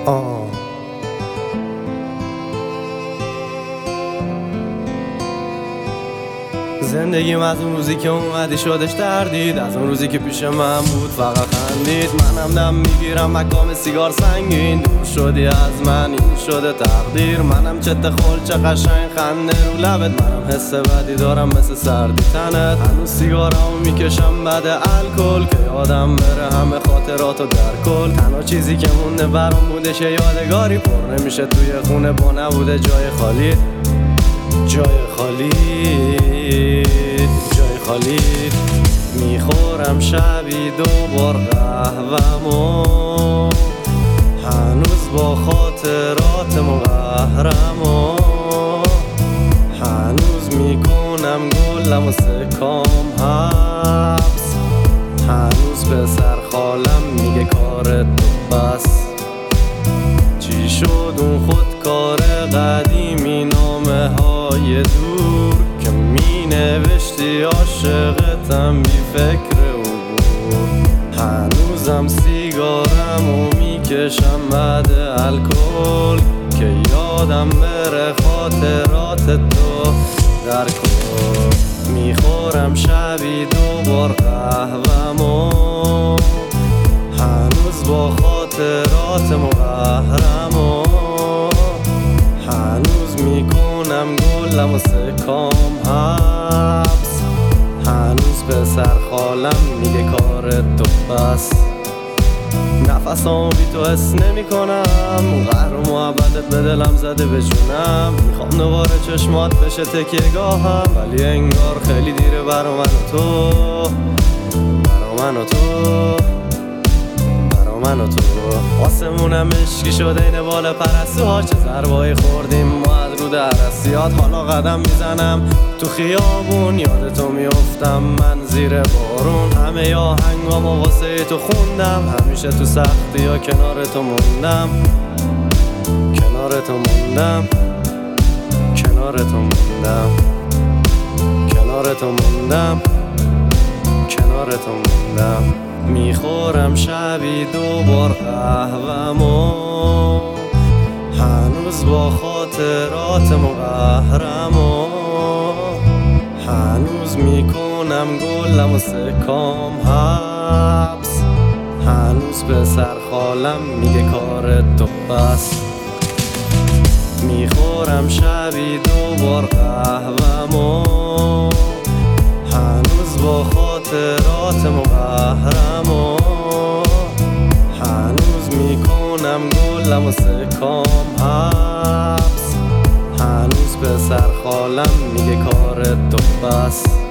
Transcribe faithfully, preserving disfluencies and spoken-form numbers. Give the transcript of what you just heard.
آه. زندگیم از اون روزی که اومدی شدش دردید، از اون روزی که پیش من بود فقط خندید. منم دم میگیرم مکام سیگار سنگین، دور شدی از من این شده تقدیر. منم چه خل چه قشنگ خنده رو لبت، منم حس بدی دارم مثل سردی تنت. هنوز سیگارامو میکشم بعد الکل که یادم بره همه خاطراتو در کل. تنها چیزی که مونده برام بودش یادگاری، پر نمیشه توی خونه با نبوده جای خالی. جای خالی جای خالی میخورم شبی دوبار قهوه‌مو، هنوز با خاطرات مقهرمو. هنوز میکنم گلم و سکام حبس، هنوز پسر خالم میگه کارت تو بس. چی شد اون خودکار قدیمی نامه های دور که می نوشتی عاشقتم بی فکر عبور. هنوزم سیگارم و می کشم بعد الکل که یادم بره خاطرات تو در کل. میخورم شبی دوبار قهوه‌مو، هنوز با خاطرات مقهرمو. هنوز میکنم گلم و سکام حبس، هنوز پسر خالم میگه کارت تو بس. نفسامو بی تو حس نمی کنم، قهر و محبتت به دلم زده به جونم. میخوام دوباره چشمات بشه تکیه گاهم، ولی انگار خیلی دیره برا من و تو، برا من و تو، من و تو. آسمونم عشقی شده این بال پرستوها، چه ضربایی خوردیم ما از رو درستیات. حالا قدم میزنم تو خیابون، یاد تو میافتم من زیر بارون. همه یا هنگامو واسه تو خوندم، همیشه تو سختی ها کنار تو موندم، کنار تو موندم، کنار تو موندم، کنار تو موندم، کنار تو موندم. میخورم شبی دوبار قهوه‌مو، هنوز با خاطرات مقهرمو. هنوز میکنم گلم و سکام حبس، هنوز پسر خالم میگه کارت تو بس. میخورم شبی دوبار قهوه‌مو، هنوز با خاطرات مقهرمو. هنوز میکنم گلم و سکام حبس، هنوز پسر خالم میگه کارت تو بس.